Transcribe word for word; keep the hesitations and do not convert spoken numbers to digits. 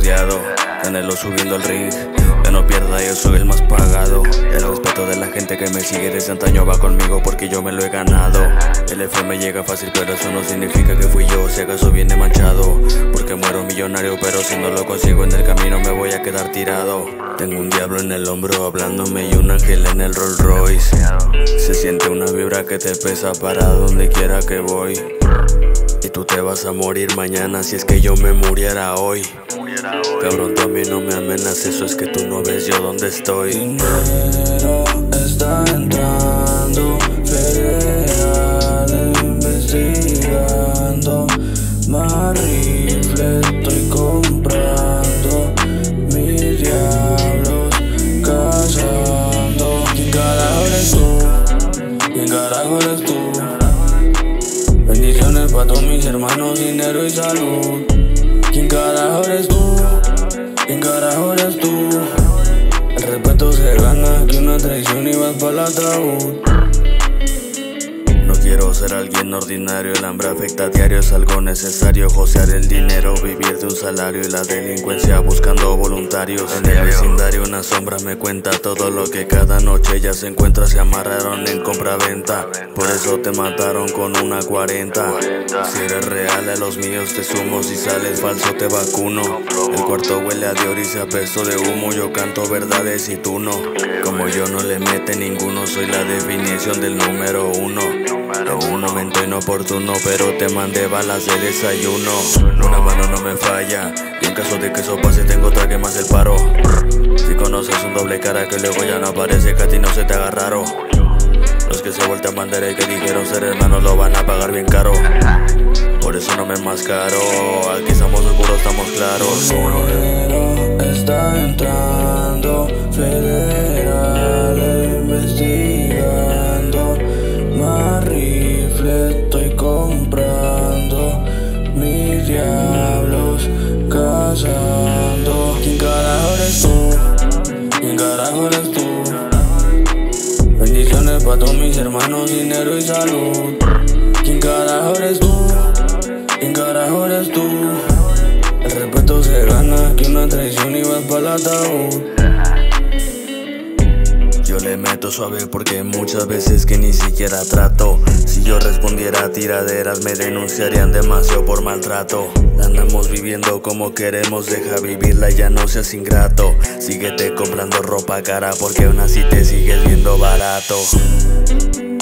estudiado, Canelo subiendo al ring. Que no pierda, yo soy el más pagado. El respeto de la gente que me sigue desde antaño va conmigo porque yo me lo he ganado. El F me llega fácil, pero eso no significa que fui yo. Si acaso viene manchado, porque muero millonario, pero si no lo consigo en el camino me voy a quedar tirado. Tengo un diablo en el hombro hablándome y un ángel en el Rolls Royce. Se siente una vibra que te pesa para donde quiera que voy. Y tú te vas a morir mañana si es que yo me muriera hoy. Cabrón, tú a mí no me amenazas, eso es que tú no ves yo dónde estoy. Dinero está entrando, federal investigando. Más rifle estoy comprando, mis diablos cazando. ¿Quién carajo eres tú? ¿Quién carajo eres tú? Bendiciones para todos mis hermanos, dinero y salud. ¿Quién carajo eres tú? ¿Quién carajo eres tú? El respeto se gana, que una traición y vas para el ataúd. No quiero ser alguien ordinario, el hambre afecta a diario, es algo necesario. Josear el dinero, vivir de un salario y la delincuencia buscando voluntarios. En el vecindario una sombra me cuenta todo lo que cada noche ella se encuentra. Se amarraron en compra-venta, por eso te mataron con una cuarenta. Si eres real a los míos te sumo, si sales falso te vacuno. El cuarto huele a Dior y se apesto de humo, yo canto verdades y tú no. Como yo no le mete ninguno, soy la definición del número uno. En un momento inoportuno, pero te mandé balas de desayuno. Una mano no me falla, y en caso de que eso pase tengo otra que más el paro. Si conoces un doble cara que luego ya no aparece, que a ti no se te haga raro. Los que se voltean bandera y que dijeron ser hermanos lo van a pagar bien caro. Por eso no me enmascaro, aquí estamos seguros, estamos claros. Dinero está entrando, federal investigando. Más rifle estoy comprando, mis diablos cazando. ¿Quién carajo eres tú? ¿Quién carajo eres tú? Bendiciones para todos mis hermanos, dinero y salud. ¿Quién carajo eres tú? ¿Quién carajo eres tú? El respeto se gana, que una traición y vas para el ataúd. Yo le meto suave porque muchas veces que ni siquiera trato. Si yo respondiera a tiraderas me denunciarían demasiado por maltrato. Andamos viviendo como queremos, deja vivirla, ya no seas ingrato. Síguete comprando ropa cara porque aún así te sigues viendo barato.